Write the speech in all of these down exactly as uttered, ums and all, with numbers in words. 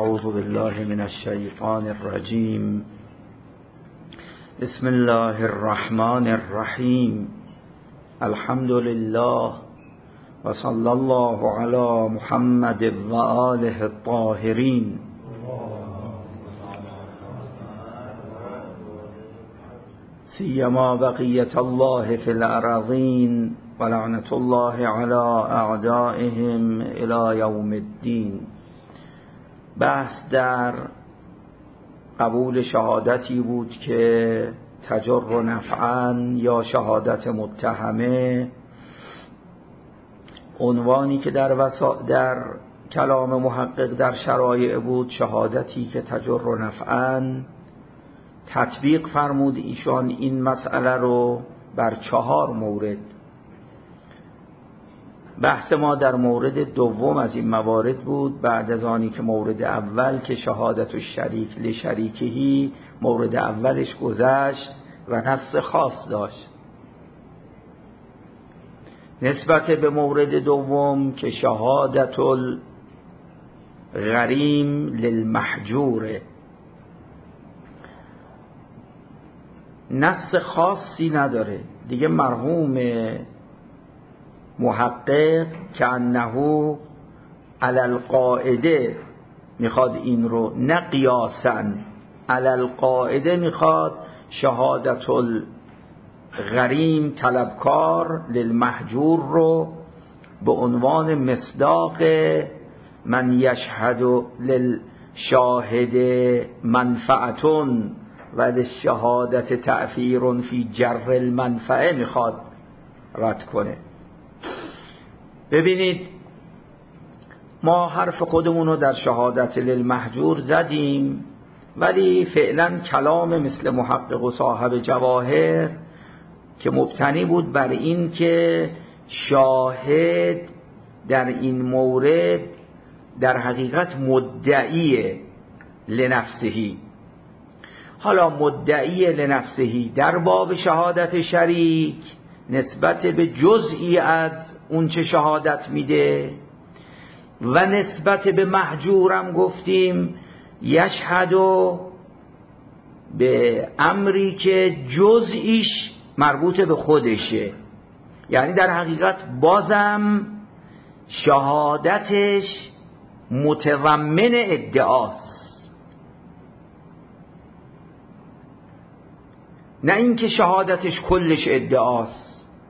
اعوذ بالله من الشیطان الرجیم. بسم الله الرحمن الرحیم. الحمد لله و صلی الله علی محمد و آله الطاهرین. سیما بقیت الله فی الارضین و لعنت الله علی اعدائهم الی یوم الدین. بحث در قبول شهادتی بود که تجر نفعا یا شهادت متهمه، عنوانی که در وسا... در کلام محقق در شرایع بود، شهادتی که تجر نفعا. تطبیق فرمود ایشان این مسئله رو بر چهار مورد. بحث ما در مورد دوم از این موارد بود، بعد از آنی که مورد اول که شهادت الشریک لشریکهی مورد اولش گذشت و نص خاص داشت. نسبت به مورد دوم که شهادت الغریم للمحجوره، نص خاصی نداره دیگه. مرحوم محقق که انه علی القاعده میخواد این رو، نه قیاسا، علی القاعده میخواد شهادت الغریم طلبکار للمحجور رو به عنوان مصداق من یشهد للشاهد منفعتون و للشهادت تأثیر فی جر المنفعه میخواد رد کنه. ببینید، ما حرف خودمون رو در شهادت للمحجور زدیم، ولی فعلا کلام مثل محقق و صاحب جواهر که مبتنی بود بر این که شاهد در این مورد در حقیقت مدعی لنفسهی. حالا مدعی لنفسهی در باب شهادت شریک نسبت به جزئی از اون چه شهادت میده، و نسبت به محجورم گفتیم یشهدو به امری که جزئیش مربوط به خودشه، یعنی در حقیقت بازم شهادتش متضمن ادعاست، نه اینکه شهادتش کلش ادعاست.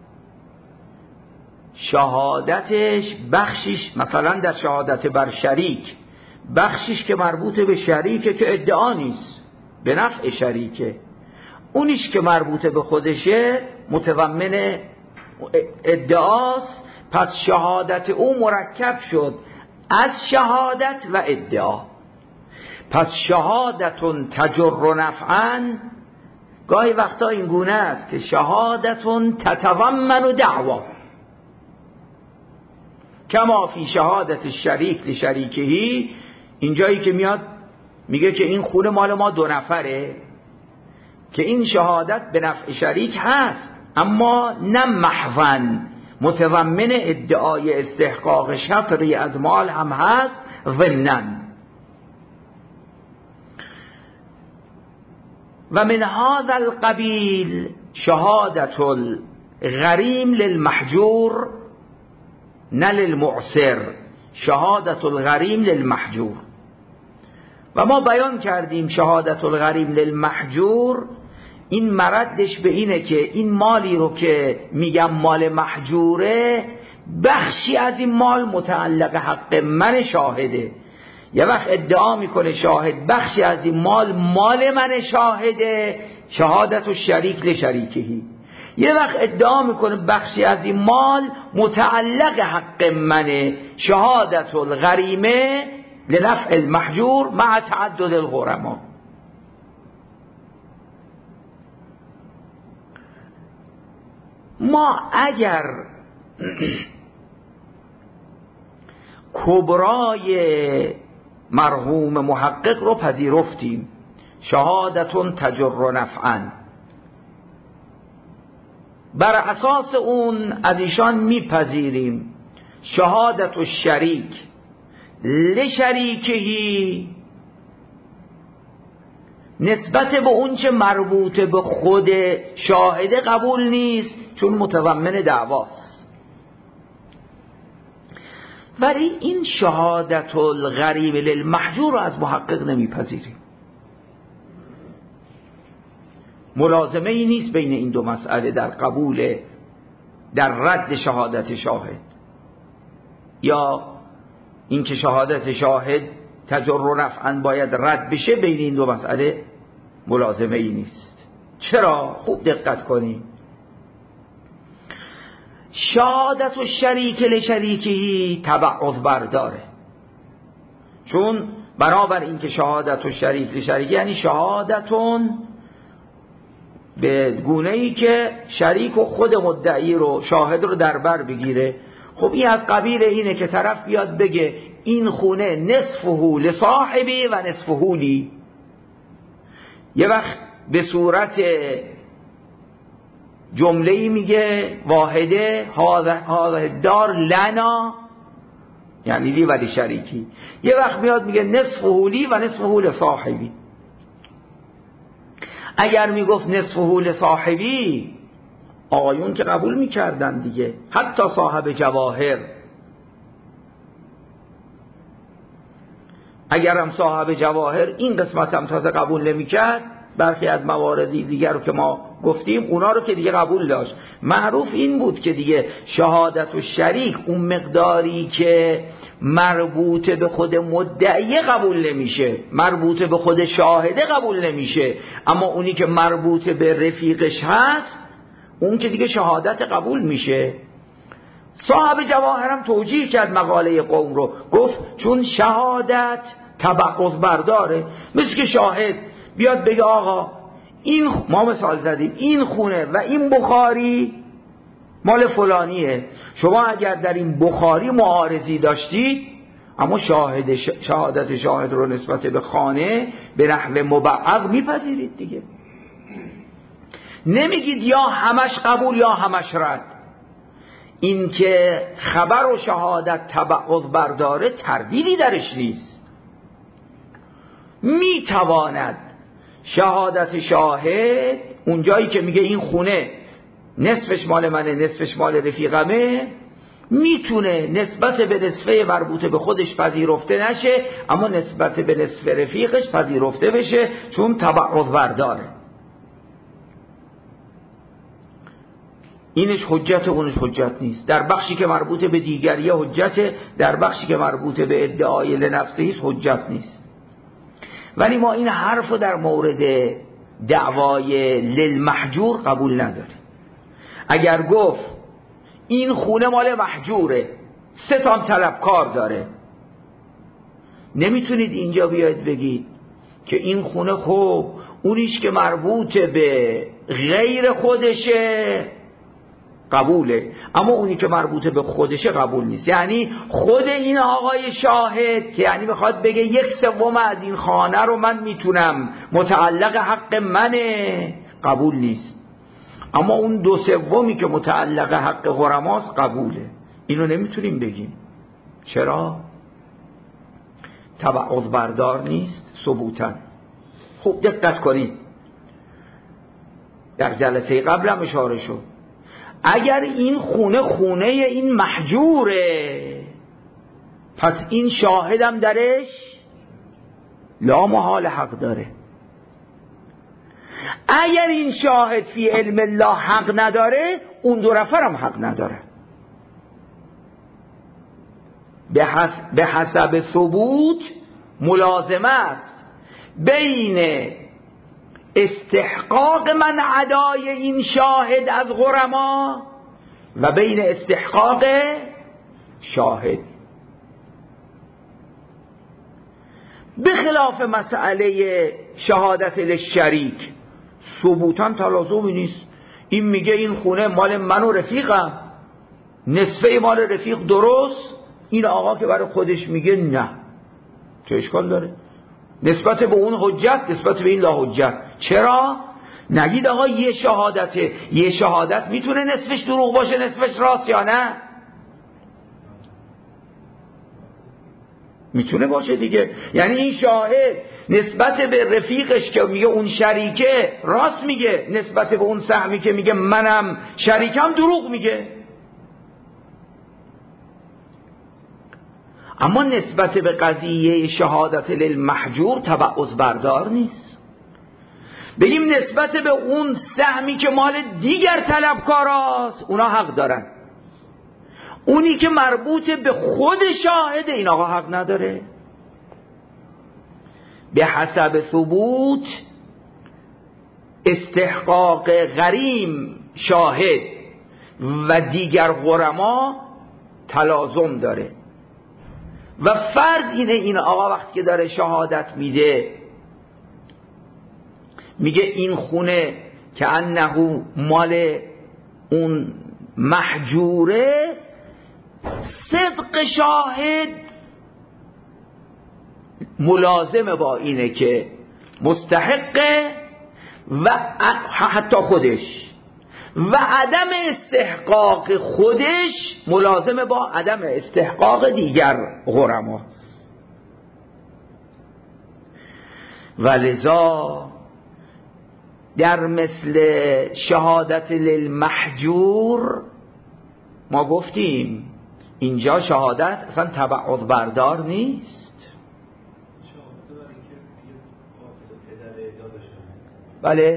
شهادتش بخشش، مثلا در شهادت بر شریک، بخشش که مربوط به شریکه که ادعا نیست، به نفع شریکه. اونیش که مربوط به خودشه متضمن ادعاست. پس شهادت او مرکب شد از شهادت و ادعا. پس شهادتون تجر نفعا گاهی وقتا این گونه است که شهادتون تتضمن دعوا، کما فی شهادت الشریک لشریکهی. اینجایی که میاد میگه که این خونه مال ما دو نفره، که این شهادت به نفع شریک هست، اما نه محضاً متضمن ادعای استحقاق شطری از مال هم هست ضمناً. و من هذا القبیل شهادت الغریم للمحجور نه للمعسر، شهادت الغریم للمحجور. و ما بیان کردیم شهادت الغریم للمحجور این مردش به اینه که این مالی رو که میگم مال محجوره، بخشی از این مال متعلق حق من شاهده. یه وقت ادعا میکنه شاهد بخشی از این مال مال من شاهده، شهادت الشریک لشریکهی. یه وقت ادعا میکنه بخشی از این مال متعلق حق منه، شهادت الغریمه لنفع المحجور مع تعدد الغرما. ما اگر کبرای مرحوم محقق رو پذیرفتیم، شهادتون تجر نفعا، بر اساس اون از ایشان میپذیریم شهادت الشریک لشریکهی نسبت به اون چه مربوط به خود شاهده قبول نیست، چون متضمن دعواست. ولی این شهادت الغریب للمحجور رو از محقق نمیپذیریم. ملازمه ای نیست بین این دو مسئله در قبول، در رد شهادت شاهد، یا اینکه شهادت شاهد تجر رفعاً باید رد بشه. بین این دو مسئله ملازمه ای نیست. چرا؟ خوب دقت کنیم. شهادت و شریک لشریکهی تبعض برداره، چون بنابر این که شهادت و شریک لشریکهی یعنی شهادتون به گونه ای که شریک و خود مدعی رو، شاهد رو در بر بگیره. خب این از قبیل اینه که طرف بیاد بگه این خونه نصفه لصاحبی و نصفه لی. یه وقت به صورت جمله‌ای میگه واحده هذا دار لنا، یعنی لی ولی شریکی. یه وقت میاد میگه نصفه لی و نصفه لصاحبی. اگر میگفت نصفه لصاحبی، آقایون که قبول میکردن دیگه، حتی صاحب جواهر. اگرم صاحب جواهر این قسمت هم تازه قبول نمیکرد، برخی از مواردی دیگر رو که ما گفتیم اونا رو که دیگه قبول داشت. معروف این بود که دیگه شهادت و شریک اون مقداری که مربوط به خود مدعی قبول نمیشه، مربوط به خود شاهده قبول نمیشه، اما اونی که مربوط به رفیقش هست اون که دیگه شهادت قبول میشه. صاحب جواهرم توجیه کرد مقاله قوم رو، گفت چون شهادت تبعض برداره. مثل که شاهد بیاد بگه آقا این، ما مثال زدیم، این خونه و این بخاری مال فلانیه، شما اگر در این بخاری معارضی داشتید، اما شاهد شهادت شاهد رو نسبت به خانه به نحو مبعض میپذیرید دیگه. نمیگید یا همش قبول یا همش رد. این که خبر و شهادت تبعض برداره تردیدی درش نیست. میتواند شهادت شاهد اونجایی که میگه این خونه نصفش مال منه نصفش مال رفیقمه، میتونه نسبت به نصفه مربوطه به خودش پذیرفته نشه، اما نسبت به نصف رفیقش پذیرفته بشه، چون تبعض برداره. اینش حجت، اونش حجت نیست. در بخشی که مربوط به دیگری حجت، در بخشی که مربوط به ادعای لنفسه حجت نیست. ولی ما این حرف رو در مورد دعوای للمحجور قبول نداریم. اگر گفت این خونه مال محجوره، سه تا طلبکار داره، نمیتونید اینجا بیاید بگید که این خونه خب اونیش که مربوط به غیر خودشه قبوله، اما اونی که مربوط به خودشه قبول نیست. یعنی خود این آقای شاهد که یعنی میخواد بگه یک سوم از این خانه رو من میتونم، متعلق حق منه، قبول نیست. اما اون دو سومی که متعلق حق غرماست قبوله. اینو نمیتونیم بگیم. چرا؟ تبعض بردار نیست ثبوتاً. خوب دقت کنید، در جلسه قبلم اشاره شد، اگر این خونه خونه این محجوره، پس این شاهدم درش لا محال حق داره. اگر این شاهد فی علم الله حق نداره، اون دو نفرم حق نداره. به حسب ثبوت ملازمه است بین استحقاق من ادای این شاهد از غرما و بین استحقاق شاهد. بخلاف مسئله شهادت للشریک ثبوتاً تلازمی نیست. این میگه این خونه مال من و رفیقم، نصفه مال رفیق درست، این آقا که برای خودش میگه نه، چه اشکال داره؟ نسبت به اون حجت، نسبت به این لا حجت. چرا؟ نگید آقا یه شهادته، یه شهادت میتونه نصفش دروغ باشه نصفش راست یا نه؟ میتونه باشه دیگه. یعنی این شاهد نسبت به رفیقش که میگه اون شریکه راست میگه، نسبت به اون سهمی که میگه منم شریکم دروغ میگه. اما نسبت به قضیه شهادت للمحجور تبعض بردار نیست. بگیم نسبت به اون سهمی که مال دیگر طلبکاراست اونا حق دارن، اونی که مربوط به خود شاهد این آقا حق نداره. به حسب ثبوت استحقاق غریم شاهد و دیگر غرما تلازم داره و فرض اینه این آقا وقتی که داره شهادت میده میگه این خونه که انه مال اون محجوره، صدق شاهد ملازم با اینه که مستحقه و حتی خودش، و عدم استحقاق خودش ملازم با عدم استحقاق دیگر غرما. ولذا در مثل شهادت للمحجور ما گفتیم اینجا شهادت اصلا تبعض بردار نیست. بله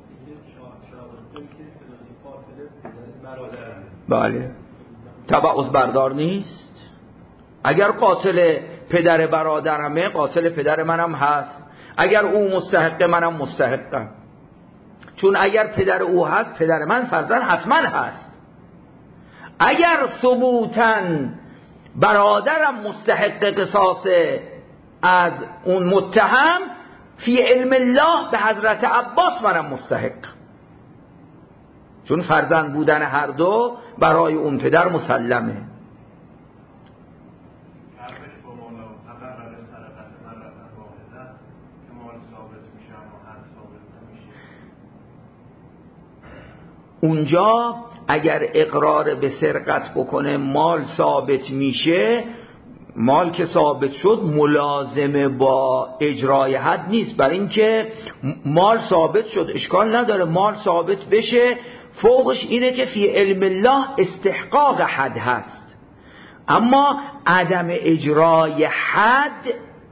بله تبعض بردار نیست. اگر قاتل پدر برادرمه قاتل پدر منم هست، اگر او مستحق منم مستحقم، چون اگر پدر او هست پدر من فرزند حتما هست. اگر ثبوتاً برادرم مستحق قصاص از اون متهم، فی علم الله به حضرت عباس منم مستحق، چون فرزند بودن هر دو برای اون پدر مسلمه. اونجا اگر اقرار به سرقت بکنه مال ثابت میشه، مال که ثابت شد ملازم با اجرای حد نیست، برای اینکه مال ثابت شد اشکال نداره مال ثابت بشه، فوقش اینه که فی علم الله استحقاق حد هست. اما عدم اجرای حد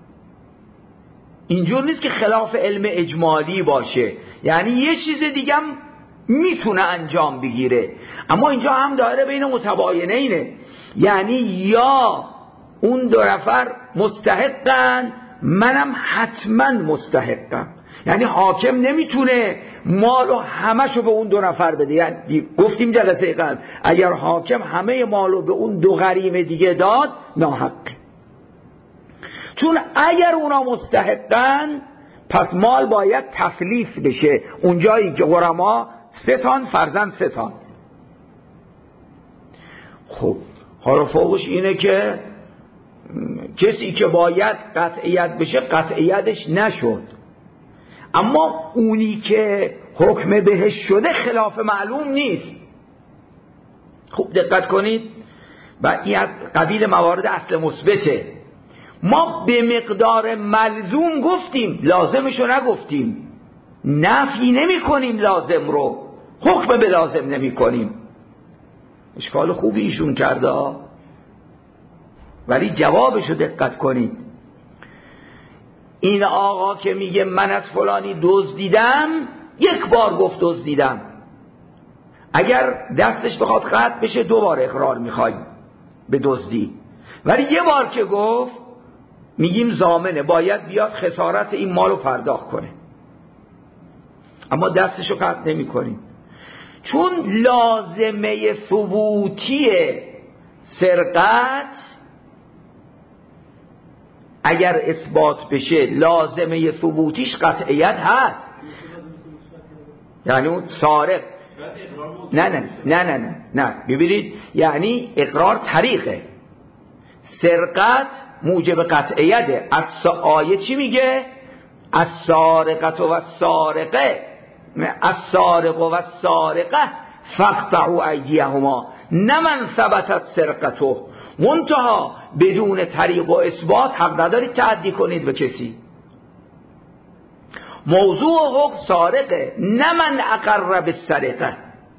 اینجور نیست که خلاف علم اجمالی باشه، یعنی یه چیز دیگه هم میتونه انجام بگیره. اما اینجا هم دایره بین متباینینه، یعنی یا اون دو نفر مستحقن منم حتما مستحقم، یعنی حاکم نمیتونه مالو همشو به اون دو نفر بده. یعنی گفتیم جلسه قبل اگر حاکم همه مالو به اون دو غریم دیگه داد ناحقه، چون اگر اونا مستحقن پس مال باید تفلیس بشه اونجایی که غرما ستان فرزند ستان. خب حالا فوقش اینه که کسی که باید قطعیت بشه قطعیتش نشد، اما اونی که حکم بهش شده خلاف معلوم نیست. خوب دقت کنید و این از قبیل موارد اصل مثبته. ما به مقدار ملزوم گفتیم لازمشو نگفتیم، نفی نمی کنیم لازم رو، حکم به لازم نمی کنیم. اشکال خوبی ایشون کرده، ولی جوابشو دقت کنید. این آقا که میگه من از فلانی دزدیدم، یک بار گفت دزدیدم، اگر دستش بخواد خط بشه دو بار اقرار میخوایم به دزدی، ولی یه بار که گفت میگیم ضامنه باید بیاد خسارت این مالو پرداخت کنه، اما دستشو قطع نمی کنیم، چون لازمه ثبوتی سرقت اگر اثبات بشه لازمه ثبوتیش قطعیت هست. یعنی اون سارق نه نه نه نه نه نه ببینید، یعنی اقرار طریقه سرقت موجب قطعیته. از آیه چی میگه؟ از سارقت و سارقه از سارق و سارقه فقطعوا ایدیهما، نه من ثبتت سرقته، منتها بدون طریق و اثبات حق ندارید تعدی کنید به کسی. موضوع حکم سارقه، نه من اقر بالسرقه.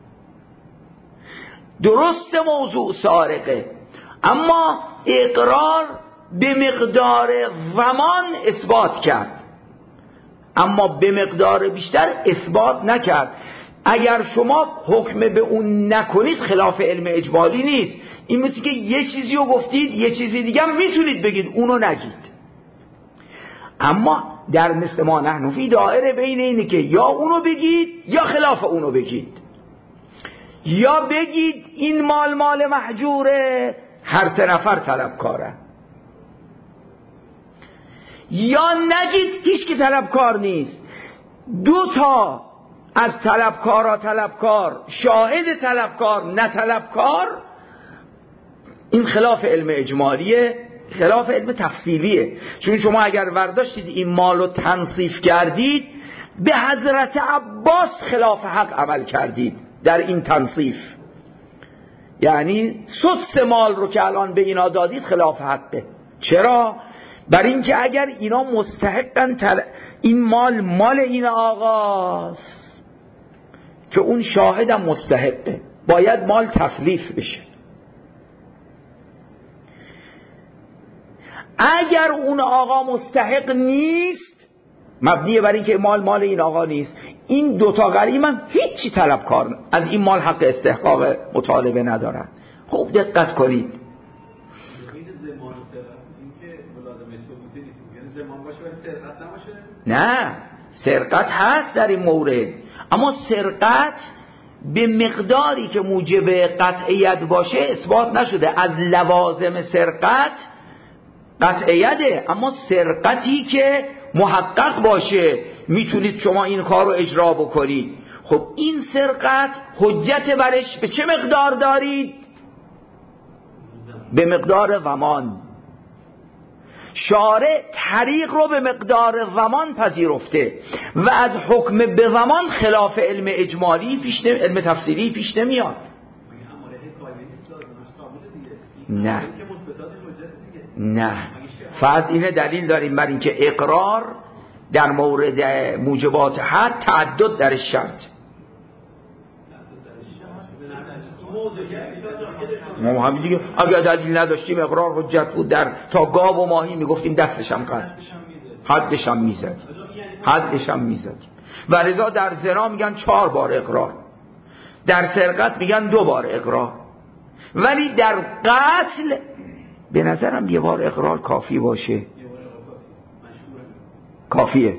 درست موضوع سارقه، اما اقرار به مقدار زمان اثبات کرد، اما به مقدار بیشتر اثبات نکرد. اگر شما حکم به اون نکنید خلاف علم اجمالی نیست. این مثل که یه چیزی رو گفتید یه چیزی دیگه هم میتونید بگید، اونو نگید. اما در مثل ما نحنفی دایره بین اینه که یا اونو بگید یا خلاف اونو بگید. یا بگید این مال مال محجوره، هر سه نفر طلبکاره، یا نگید هیچ که طلبکار نیست، دو تا از طلبکارا طلبکار، شاهد طلبکار نه طلبکار. این خلاف علم اجمالیه، خلاف علم تفصیلیه. چون شما اگر برداشتید این مالو تنصیف کردید، به حضرت عباس خلاف حق عمل کردید در این تنصیف. یعنی سدس مال رو که الان به اینا دادید خلاف حقه. چرا؟ بر اینکه اگر اینا مستحقن تل... این مال مال این آقاست که اون شاهدم مستحقه، باید مال تسلیف بشه. اگر اون آقا مستحق نیست، مبنیه بر اینکه مال مال این آقا نیست، این دوتا غریم هم هیچی طلبکار از این مال حق استحقاق مطالبه ندارن. خوب دقت کنید. نه، سرقت هست در این مورد، اما سرقت به مقداری که موجب قطعیت باشه اثبات نشده. از لوازم سرقت قطعیته، اما سرقتی که محقق باشه میتونید شما این کار رو اجرا بکنید. خب این سرقت حجت برش به چه مقدار دارید؟ به مقدار زمان. شارع طریق رو به مقدار زمان پذیرفته و از حکم به زمان خلاف علم اجمالی پیش نمی... علم تفسیری پیش نمیاد. نه نه، فقط اینه دلیل داریم بر اینکه اقرار در مورد موجبات حد تعدد در شرط. ما همین دیگه اگر دلیل نداشتیم اقرار حجت بود، در تا گاو و ماهی میگفتیم دستش هم قد حدش هم میزدیم حدش هم میزدیم. و رضا در زنا میگن چهار بار اقرار، در سرقت میگن دو بار اقرار، ولی در قتل به نظرم یه بار اقرار کافی باشه. کافیه.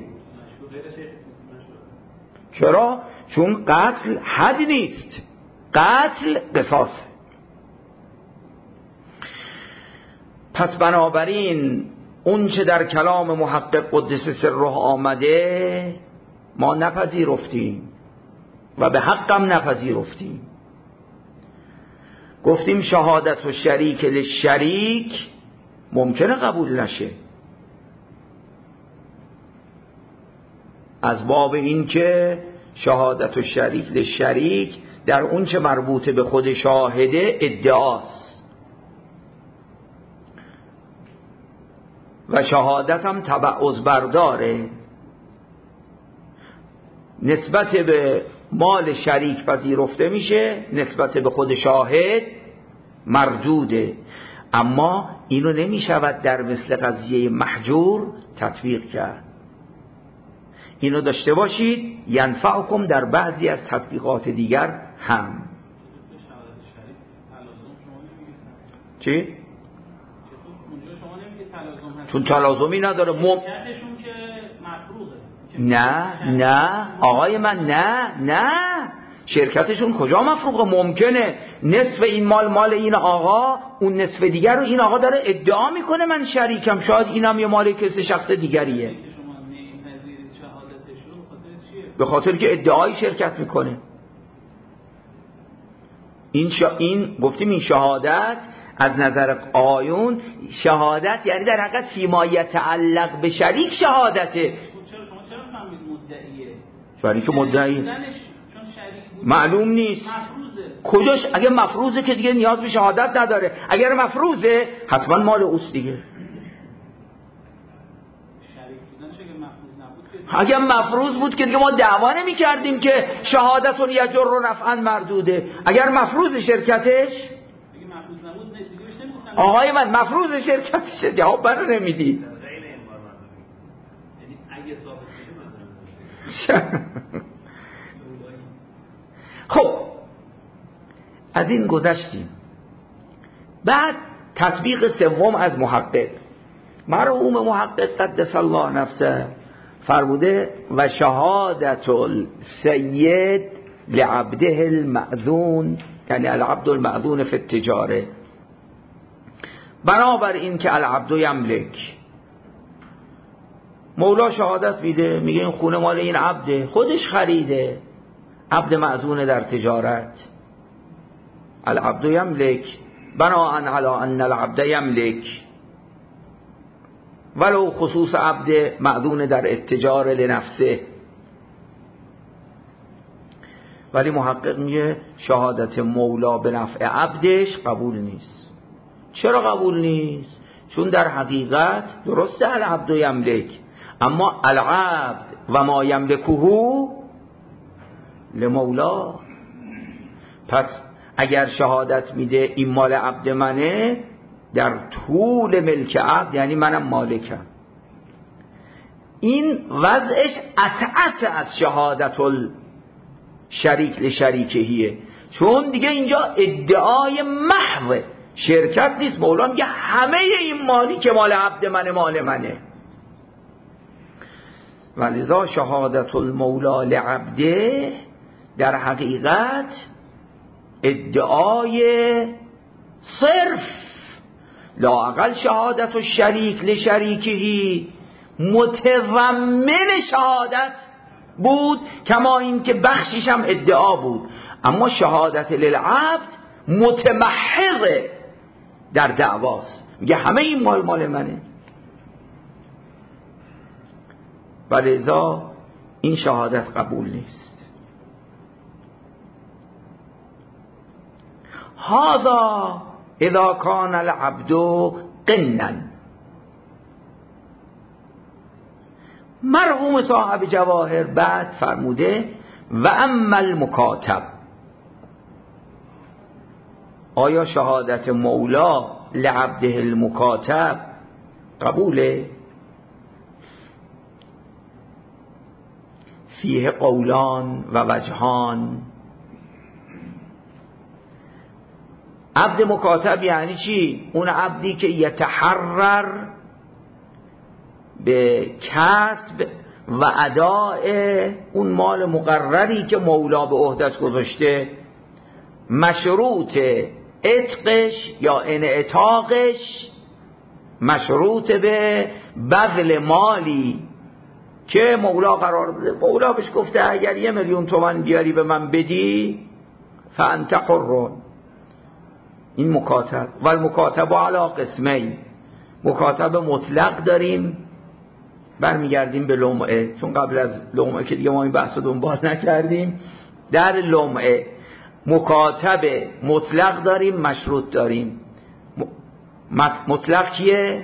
چرا؟ چون قتل حد نیست، قتل قصاص. پس بنابراین اون چه در کلام محقق قدس سره آمده ما نپذیرفتیم و به حقم نپذیرفتیم. گفتیم شهادت و شریک للشریک ممکنه قبول نشه، از باب این که شهادت و شریک للشریک در اون چه مربوط به خود شاهده ادعاست و شهادت هم تبعض برداره، نسبت به مال شریک پذیرفته میشه، نسبت به خود شاهد مردوده. اما اینو نمیشود در مثل قضیه محجور تطبیق کرد. اینو داشته باشید ینفعکم در بعضی از تطبیقات دیگر هم. چی؟ چون تلازمی نداره. مم... نه نه آقای من، نه نه شرکتشون کجا مفروضه؟ ممکنه نصف این مال مال این آقا، اون نصف دیگر رو این آقا داره ادعا میکنه من شریکم، شاید اینم یه مال کسی شخص دیگریه، به خاطر که ادعای شرکت میکنه. این شا... این گفتیم این شهادت از نظر آیون شهادت یعنی در حقیقت فیما یتعلق به شریک شهادته. شریک مدعی معلوم نیست کجاش. اگه مفروضه که دیگه نیاز به شهادت نداره، اگر مفروضه حتما مال اوست دیگه. اگه مفروض بود که دیگه ما دعوا نمی کردیم که شهادتون یجر و نفعا مردوده. اگر مفروض شرکتش آقای من مفروض شرکتش جواب برو نمیدی. خب از این گذشتیم. بعد تطبیق سوم از محقق. مرحوم محقق قدس الله نفسه فرموده و شهادت السید لعبده المأذون، یعنی العبد المأذون فی التجاره، بنابر این که العبد یملک، مولا شهادت میده میگه این خونه مال این عبده، خودش خریده، عبد مأذون در تجارت. العبد یملک بناء علی ان العبد یملک ولو خصوص عبد مأذون در اتجار لنفسه. ولی محقق میگه شهادت مولا به نفع عبدش قبول نیست. چرا قبول نیست؟ چون در حقیقت درسته العبد یملک، اما العبد و ما یملکه لمولا. پس اگر شهادت میده این مال عبد منه، در طول ملک عبد یعنی منم مالکم. این وضعش اتعت از شهادت الشریک لشریکهیه، چون دیگه اینجا ادعای محو شرکت نیست. مولا میگه همه این مالی که مال عبد منه مال منه. ولذا شهادت المولا لعبده در حقیقت ادعای صرف، لااقل شهادت الشریک لشریکهی متضمن شهادت بود، کما این که بخشش هم ادعا بود. اما شهادت للعبد متمحض در دعواست، میگه همه این مال مال منه. ولذا این شهادت قبول نیست. هذا اذا کان العبد قنا. مرحوم صاحب جواهر بعد فرموده و اما المکاتب، آیا شهادت مولا لعبده المکاتب قبوله؟ فیه قولان و وجهان. عبد مکاتب یعنی چی؟ اون عبدی که یتحرر به کسب و اداء اون مال مقرری که مولا به عهده‌اش گذاشته، مشروط عتقش یا انعتاقش مشروط به بذل مالی که مولا قرار بده. مولا بهش گفته اگر یه میلیون تومان بیاری به من بدی فانت حر. این مکاتب. و المکاتب علی قسمین، مکاتب مطلق داریم، برمیگردیم به لمعه، چون قبل از لمعه که دیگه ما این بحث رو دنبال نکردیم. در لمعه مکاتب مطلق داریم، مشروط داریم. مطلق کیه؟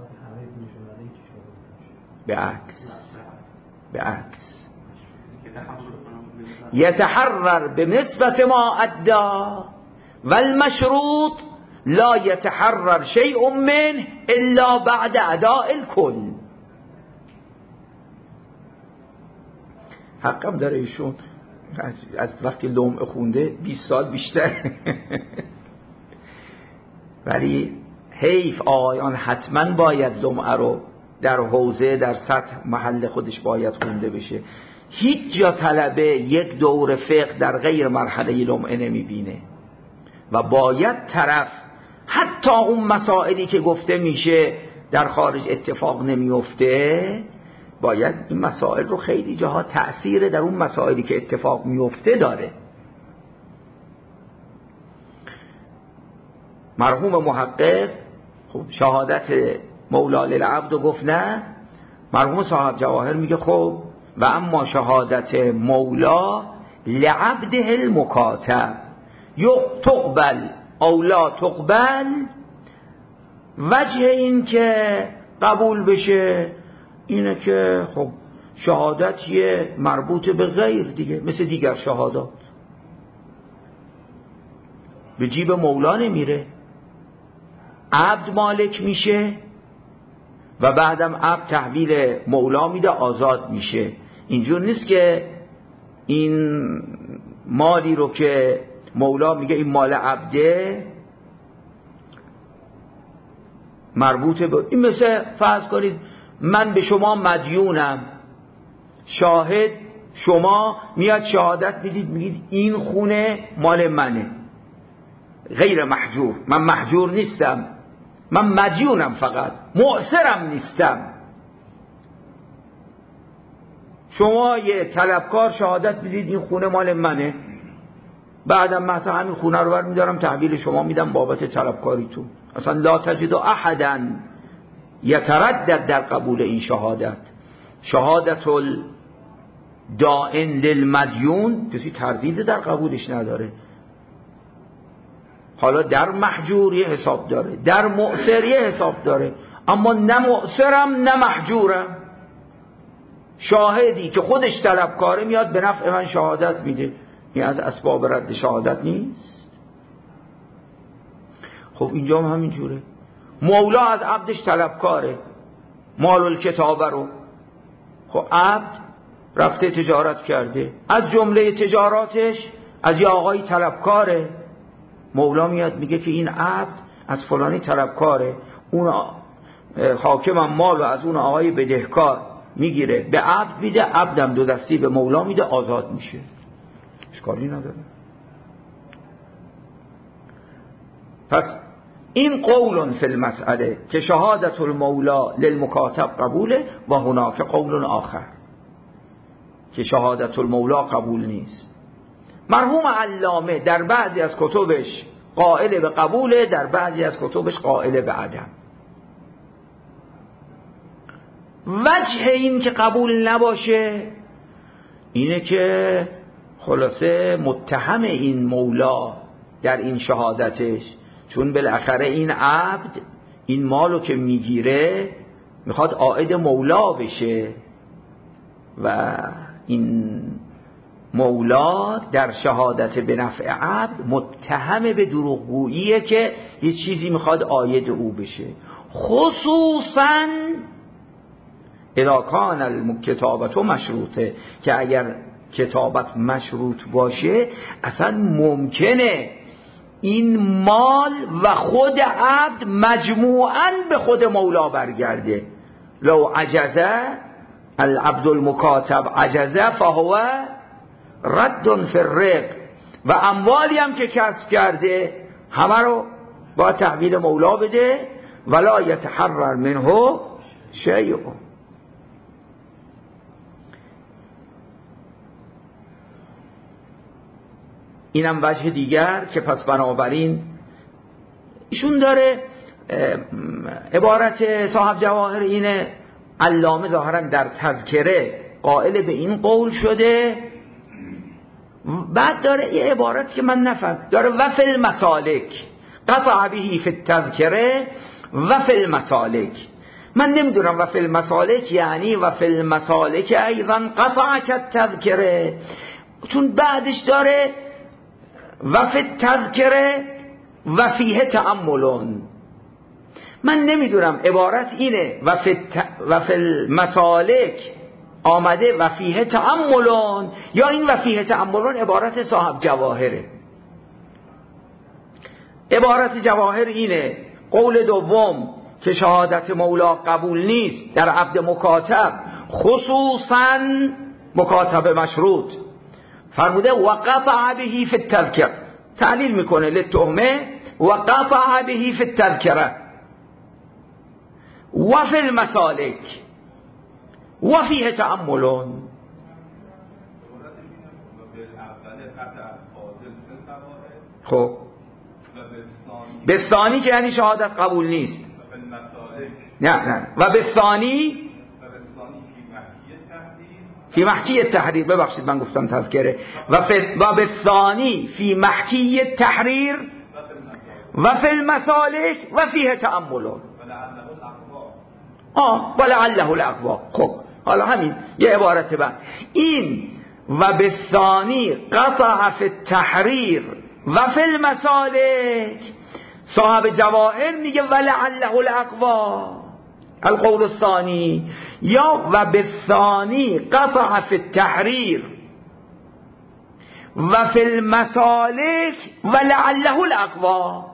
به عکس، به عکس یتحرر به نسبت ما ادعا و المشروط لا یتحرر شیء منه الا بعد اداء الکل. حقم داره ایشون از وقتی لمعه خونده بیست سال بیشتر. ولی حیف، آقایان حتما باید لمعه رو در حوزه در سطح محل خودش باید خونده بشه. هیچ جا طلبه یک دور فقه در غیر مرحله لمعه نمیبینه و باید طرف حتی اون مسائلی که گفته میشه در خارج اتفاق نمیفته، باید این مسائل رو خیلی جاها تأثیر در اون مسائلی که اتفاق میفته داره. مرحوم محقق خب شهادت مولا للعبد و گفت نه. مرحوم صاحب جواهر میگه خب و اما شهادت مولا لعبده المکاتب تقبل او لا تقبل. وجه این که قبول بشه اینه که خب شهادت یه مربوط به غیر دیگه، مثل دیگر شهادات به جیب مولا نمیره، عبد مالک میشه و بعدم عبد تحویل مولا میده، آزاد میشه. اینجور نیست که این مالی رو که مولا میگه این مال عبده مربوطه به این، مثل فرض کنید من به شما مدیونم، شاهد شما میاد شهادت میدید میگید این خونه مال منه، غیر محجور، من محجور نیستم، من مدیونم، فقط معسرم نیستم. شما یه طلبکار شهادت میدید این خونه مال منه، بعدم مثلا همین خونه رو برمیدارم تحویل شما میدم بابت طلبکاریتون. اصلا لا تجد احدا یتردد در قبول این شهادت. شهادت الدائن للمدیون کسی تردید در قبولش نداره. حالا در محجور یه حساب داره، در معسر یه حساب داره، اما نه معسرم نه محجورم. شاهدی که خودش طلبکاره میاد به نفع من شهادت میده، این از اسباب رد شهادت نیست. خب اینجا هم همین جوره، مولا از عبدش طلبکاره، مال الکتابه رو، خب عبد رفته تجارت کرده، از جمله تجاراتش از یه آقایی طلبکاره، مولا میاد میگه که این عبد از فلانی طلبکاره، اون حاکمم مال از اون آقای بدهکار میگیره به عبد میده، عبدم دو دستی به مولا میده، آزاد میشه، اشکالی نداره. پس این قول فی المسئله که شهادت المولا للمکاتب قبوله و هناک قول آخر که شهادت المولا قبول نیست. مرحوم علامه در بعضی از کتبش قائل به قبوله، در بعضی از کتبش قائل به عدم. وجه این که قبول نباشه اینه که خلاصه متهم این مولا در این شهادتش، چون بالاخره این عبد این مالو که میگیره میخواد عائد مولا بشه و این مولا در شهادت به نفع عبد متهم به دروغگوییه که یه چیزی میخواد عاید او بشه، خصوصاً اذا کان الکتابت مشروطه، که اگر کتابت مشروط باشه اصلا ممکنه این مال و خود عبد مجموعاً به خود مولا برگرده. لو عجزه العبد المکاتب عجزه فهو رد فی الرق، و اموالی هم که کسب کرده همه رو با تحویل مولا بده، ولا یتحرر منه شیء. اینم وجه دیگر که پس بنابراین ایشون داره عبارت صاحب جواهر اینه، علامه ظاهرا در تذکره قائل به این قول شده، بعد داره یه عبارت که من نفهم داره وفی المسالک قطع بهی فی التذکره وفی المسالک. من نمیدونم وفی المسالک یعنی وفی المسالک ایضا قطع کالتذکره، چون بعدش داره وفی التذکره و فیه تأملون. من نمیدونم عبارت اینه وفی وفی المسالک آمده و فیه تأملون یا این و فیه تأملون عبارت صاحب جواهره. عبارت جواهر اینه قول دوم که شهادت مولا قبول نیست در عبد مکاتب، خصوصا مکاتب مشروط، فرموده و قطع بهی فی التذکر، تعلیل میکنه للتهمه و قطع بهی فی التذکره و فی المسالک و فیه تأملون. خب به ثانی که یعنی شهادت قبول نیست، نه نه و به ثانی فی محکی التحریر، ببخشید من گفتم تذکره، و به ثانی فی محکی التحریر و فی المسالک و فیه تأملون. آه ولعله الاقوا. خب حالا همین یه عبارت بعد این و بالثانی قطع فی التحریر و فی المسالک. صاحب جواهر میگه ولعله الاقوا القول الثانی، یا و بالثانی قطع فی التحریر و فی المسالک ولعله الاقوا.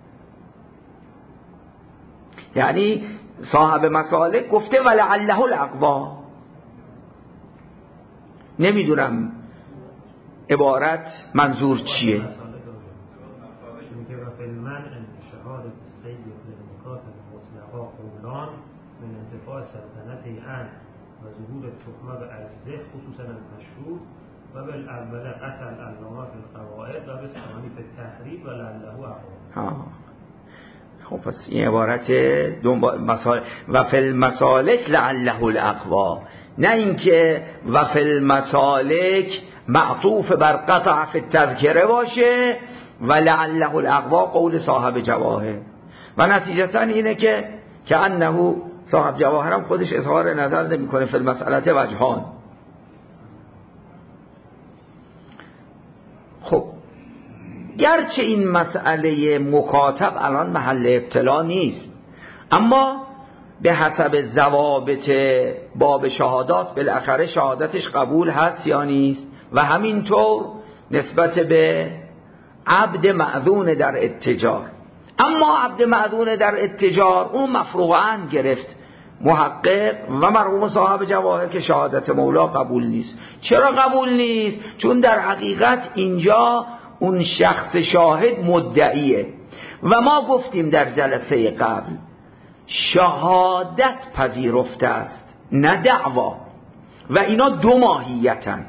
یعنی صاحب مسالک گفته ولعله الاقوا. نمیدونم عبارت منظور چیه. و ظهور التهمه به عرضه خصوصا المشهور و بالاول قطع العلامه فی القواعد و بالثانی فی التحریر و لعله اقوا. خب پس این عبارت مسال و فی المسالک لعله الاقوا، نه اینکه و فی المسالک معطوف بر قطع فی التذکره باشه و لعله الاقوا قول صاحب جواهر. و نتیجتا اینه که که انه صاحب جواهرم خودش اظهار نظر نمیکنه فی المسئله وجهان. خب گرچه این مسئله مکاتب الان محل ابتلا نیست، اما به حسب ضوابط باب شهادات بالاخره شهادتش قبول هست یا نیست. و همینطور نسبت به عبد مأذون در اتجار. اما عبد مأذون در اتجار اون مفروعاً گرفت محقق و مرحوم صاحب جواهر که شهادت مولا قبول نیست. چرا قبول نیست؟ چون در حقیقت اینجا اون شخص شاهد مدعیه و ما گفتیم در جلسه قبل شهادت پذیرفته است نه دعوا، و اینا دو ماهیتن.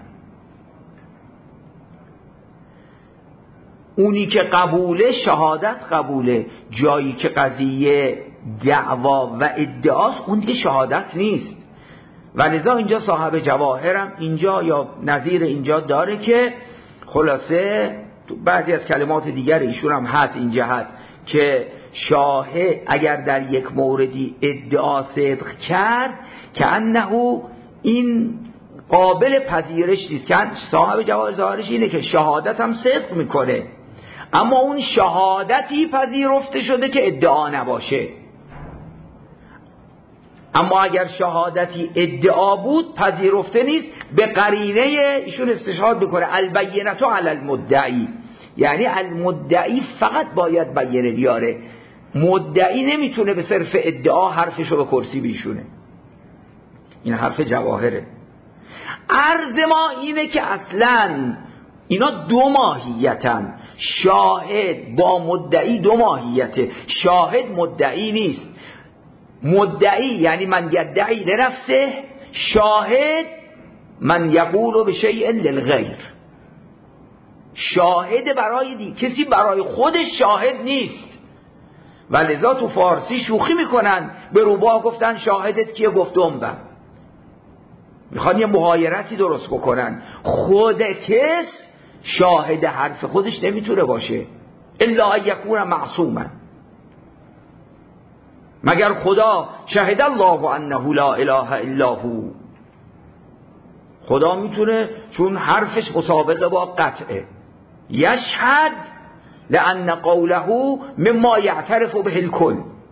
اونی که قبوله شهادت قبوله، جایی که قضیه دعوا و ادعاست اون دیگه شهادت نیست. و لذا اینجا صاحب جواهرم اینجا یا نظیر اینجا داره که خلاصه بعضی از کلمات دیگر ایشون هم هست این جهت که شاهد اگر در یک موردی ادعا صدق کرد که انه این قابل پذیرش نیست. که صاحب جواهر ظاهرش اینه که شهادت هم صدق میکنه، اما اون شهادتی پذیرفته شده که ادعا نباشه. اما اگر شهادتی ادعا بود پذیرفته نیست، به قرینه ایشون استشهاد میکنه البینه علی المدعی، یعنی المدعی فقط باید بینه بیاره، مدعی نمیتونه به صرف ادعا حرفشو به کرسی بیشونه. این حرف جواهره. عرض ما اینه که اصلا اینا دو ماهیتن، شاهد با مدعی دو ماهیته. شاهد مدعی نیست، مدعی یعنی من یدعی لنفسه، شاهد من یقول به شیء للغیر. شاهد برای دی کسی برای خودش شاهد نیست. و لذا تو فارسی شوخی میکنن، به روباه گفتن شاهدت کیه؟ گفت عمر. میخوان یه محایرتی درست بکنن. خود کس شاهد حرف خودش نمیتونه باشه الا ان یکون معصوما، مگر خدا شهد الله انه لا اله الا هو. خدا میتونه چون حرفش مسابقه با قطعه. یشهد لان قوله مما یعترف به الکل.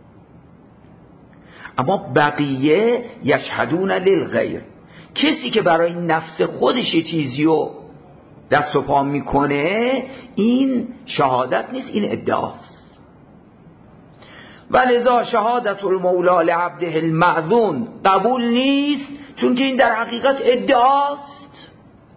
اما بقیه یشهدون للغیر. کسی که برای نفس خودش یه چیزیو دست و پا میکنه این شهادت نیست، این ادعاست. ولذا شهادت المولا لعبده المأذون قبول نیست، چون که این در حقیقت ادعاست.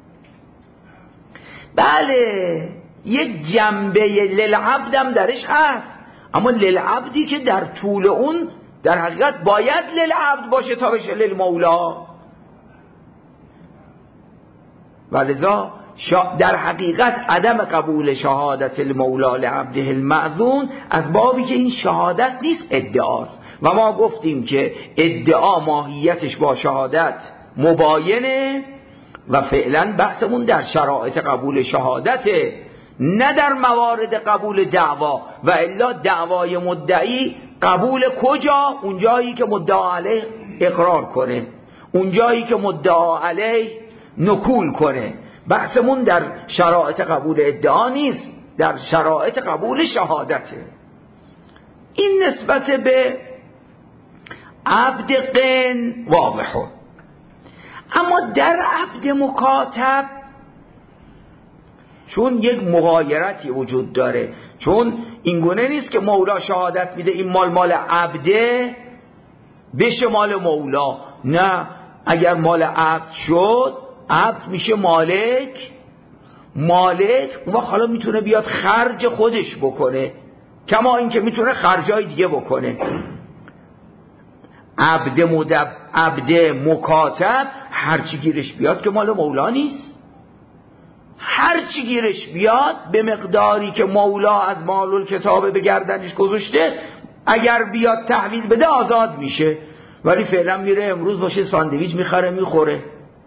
بله یک جنبه للعبدم درش هست، اما للعبدی که در طول اون در حقیقت باید للعبد باشه تا بشه للمولا. ولذا در حقیقت عدم قبول شهادت المولا لعبده المأذون از بابی که این شهادت نیست، ادعاست. و ما گفتیم که ادعا ماهیتش با شهادت مباینه و فعلا بحثمون در شرایط قبول شهادته، نه در موارد قبول دعوا. و الا دعوای مدعی قبول کجا؟ اونجایی که مدعا علیه اقرار کنه، اون جایی که مدعا علیه نکول کنه. بحثمون در شرایط قبول ادعا نیست، در شرایط قبول شهادته. این نسبت به عبد قن واضحه. اما در عبد مکاتب چون یک مغایرتی وجود داره، چون اینگونه نیست که مولا شهادت میده این مال مال عبده بشه مال مولا، نه، اگر مال عبد شد عبد میشه مالک، مالک اون وقت حالا میتونه بیاد خرج خودش بکنه، کما اینکه میتونه خرجای دیگه بکنه. عبد مدب عبد مکاتب هرچی گیرش بیاد که مال مولا نیست، هرچی گیرش بیاد به مقداری که مولا از مال الکتاب به گردنش گذاشته اگر بیاد تحویل بده آزاد میشه. ولی فعلا میره امروز باشه ساندویچ میخره میخوره،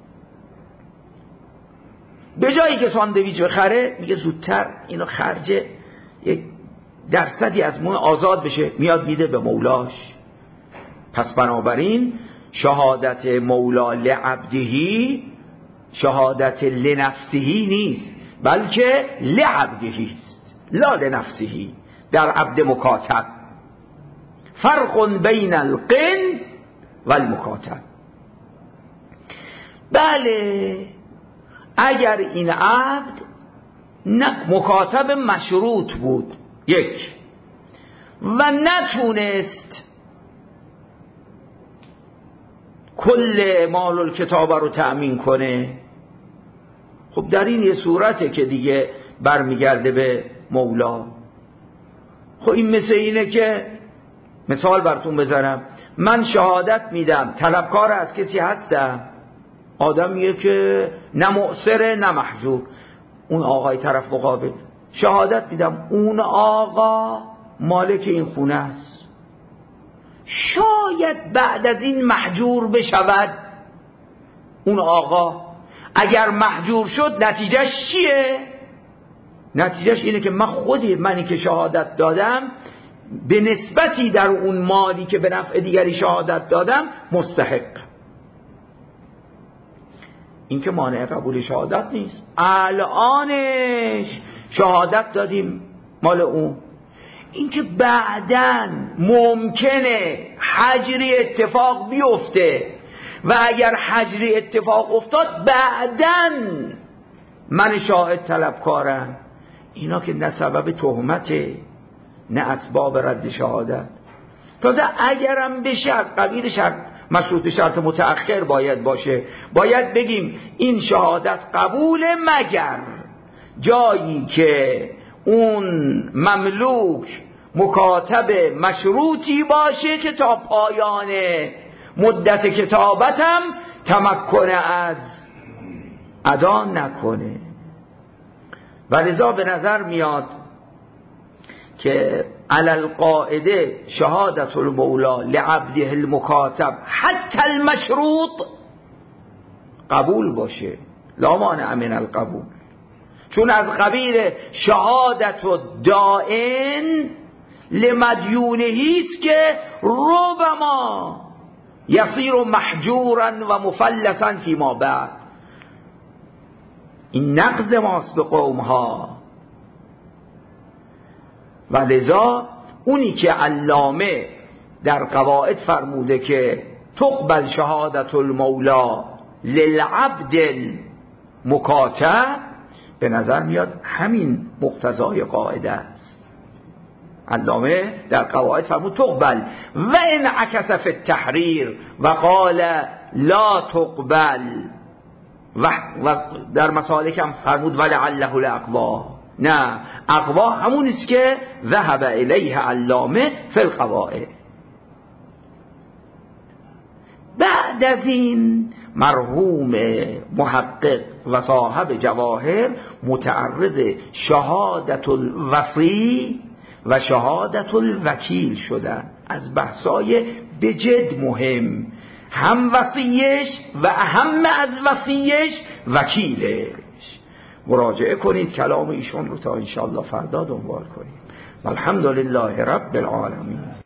به جایی که ساندویچ بخره میگه زودتر اینو خرج یک درصدی از مون آزاد بشه، میاد میده به مولاش. پس بنابراین شهادت مولا لعبدهی شهادت لنفسهی نیست، بلکه لعبدهی است، لا لنفسهی. در عبد مکاتب فرق بین القن و المکاتب. بله اگر این عبد مکاتب مشروط بود یک و نتونست کل مال الکتاب رو تأمین کنه، خب در این یه صورته که دیگه برمیگرده به مولا. خب این مثل اینه که مثال براتون بذارم، من شهادت میدم طلبکار از کسی هستم، آدمیه که نه معسره نه محجور، اون آقای طرف مقابل شهادت میدم اون آقا مالک این خونه است، شاید بعد از این محجور بشود اون آقا. اگر محجور شد نتیجهش چیه؟ نتیجهش اینه که من خودی منی که شهادت دادم به نسبتی در اون مالی که به نفع دیگری شهادت دادم مستحق. این که مانع قبول شهادت نیست. الانش شهادت دادیم مال اون، این که بعداً ممکنه حجری اتفاق بیفته و اگر حجری اتفاق افتاد بعداً من شاهد طلبکارم، اینا که نه سبب تهمته نه اسباب رد شهادت. تازه اگرم بشه از قبیل شرط مشروط شرط متأخر باید باشه، باید بگیم این شهادت قبول مگر جایی که اون مملوک مکاتب مشروطی باشه که تا پایان مدت کتابتم تمکن از ادا نکنه. ولذا به نظر میاد که علی القاعده شهادت المولا لعبده المکاتب حتی المشروط قبول باشه، لا مانع من القبول، چون از قبیل شهادت الدائن لمدیونهی است که ربما یصیر محجورا و مفلسا فیما بعد. این نقض ماست به قوم ها. و لذا اونی که علامه در قواعد فرموده که تقبل شهادت المولا للعبد المکاتب، به نظر میاد همین مقتضای قاعده است. علامه در قواعد فرمود تقبل و ان عکس فی التحریر و قال لا تقبل، و در مسالک هم فرمود ولعله الاقوا. نه، اقوا همون است که ذهب الیه علامه فی القواعد. بعد از این مرحوم محقق و صاحب جواهر متعرض شهادت الوصی و شهادت الوکیل شدن، از بحثای بجد مهم، هم وصیش و اهم از وصیش وکیلش. مراجعه کنید کلام ایشون رو تا انشاءالله فردا دنبال کنید. والحمدلله رب العالمین.